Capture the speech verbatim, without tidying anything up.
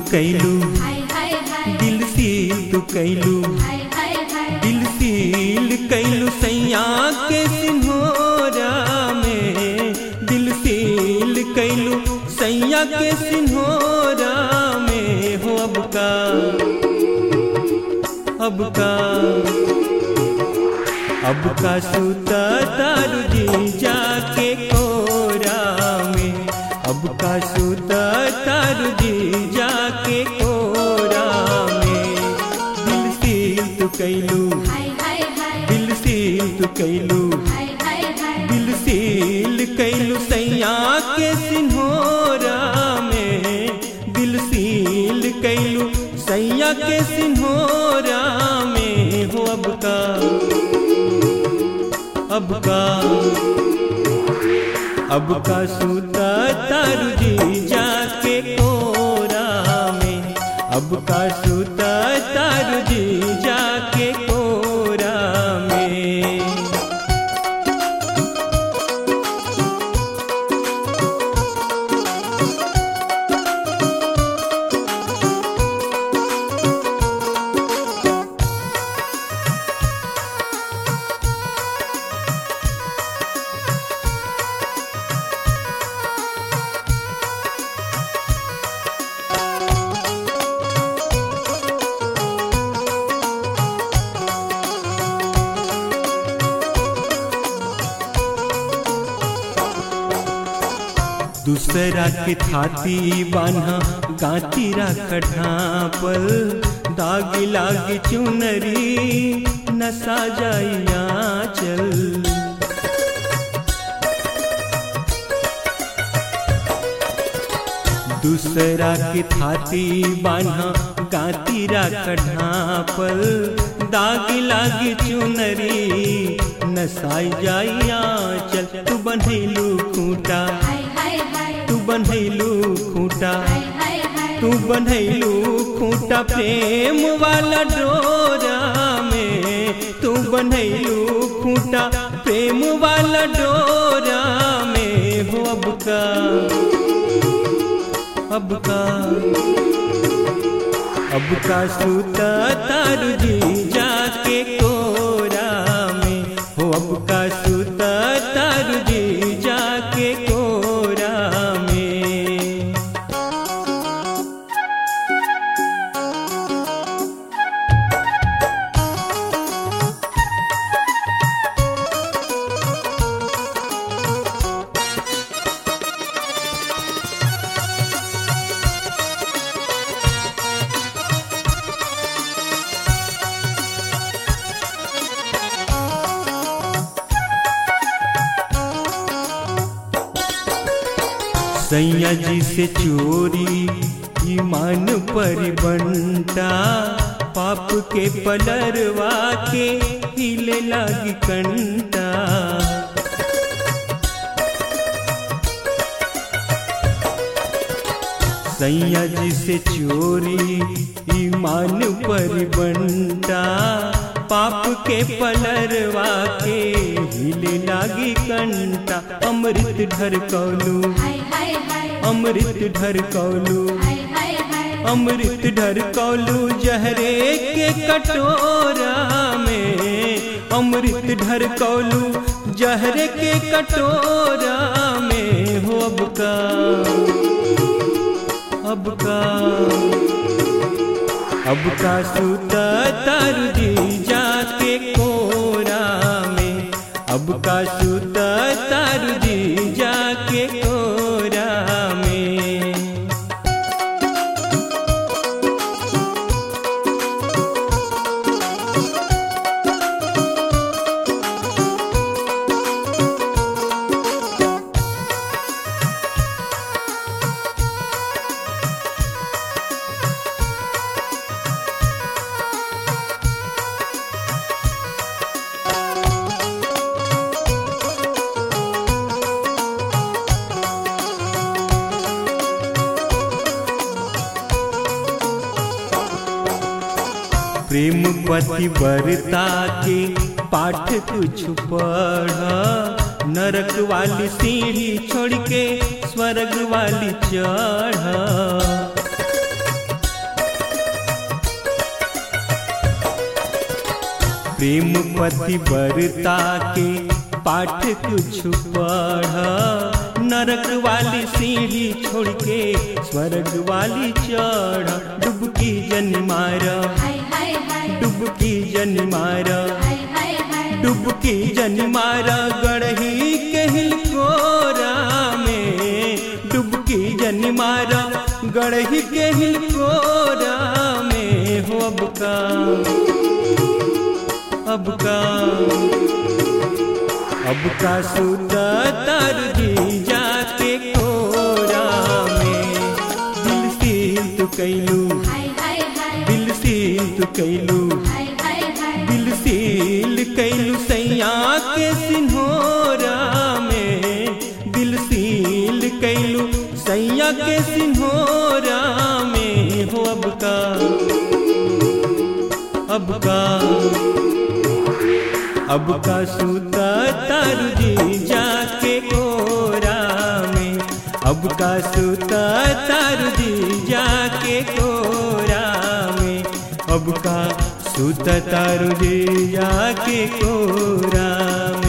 कैलू, दिल सील तू कैलू, दिल सील कैलू सैया के सिन्होरा में, दिल सील कैलू सैया के सिन्होरा में। हो अब का अब का अब का सूता तारू जी जाके कोरा में, अब का सूता तारू जी जाके कोरा में। दिल सील तू कैलू, दिल सील तू कैलू, दिल सील कैलू सैया के सिन्होरा में, दिल सील कैलू सैया के सिन्होरा में। हो अब का अब का अब का सूता तारू जी जाके कोरा में, अब का सूता तारू जी जाके कोरा में। दूसरा के थाती बान्हा गाती राखा पल, दाग लाग चुनरी नसा जाइया चल। दूसरा के थाती बान्हा गाती राखा पल, दाग लाग चुनरी नसाई जाइया चल। तू बन्हैलू खूंटा, तू बन्हैलू खूंटा, तू बन्हैलू खूंटा प्रेम वाला डोरा में, तू बन्हैलू खूंटा प्रेम वाला डोरा में। हो अब का अब का अब का सूता तारू जी जाके कोरा में, हो अब का सूता तारू जी जाके कोरा में। सैया जी से चोरी ईमान पर बनता, पाप के पलरवा के हिले लागी कंटा। सैया जी से चोरी ईमान पर बनता, पाप के पलरवा के हिले लागी कंटा। अमृत ढर कौलू, अमृत ढर कौलू, अमृत ढर कौलू जहरे के कटोरा में, अमृत ढर कौलू जहरे के कटोरा में। हो अब का अब का अब का सूता तारू जी जाके कोरा में, अब का सूता तारू जी जाके कोरा में। प्रेम पतिव्रता के पाठ कुछ पढ़, नरक वाली सीढ़ी छोड़ के स्वर्ग वाली चढ़। प्रेम पति बरता के पाठ कुछ पढ़, नरक वाली सीढ़ी छोड़ के स्वर्ग वाली चढ़। डुबकी जन मार, डुबकी जन मार, डुबकी जन मार गढ़ही के हिलकोरा में। डुबकी जन मार गढ़ही के हिलकोरा में। हो अब का, अब का, अब का सुता तर जी जाके कोरा में। दिल सील तू कैलू, दिल सील तू कैलू, दिल सील कैलू सैया के सिन्होरा में। दिल सील कैलू सैया के सिन्होरा में। हो अब का, अब का, अब का सुता तारू जी जाके कोरा में। अब का सुता तारू जी जाके कोरा में। अब का सुता तारू जी जाके कोरा में।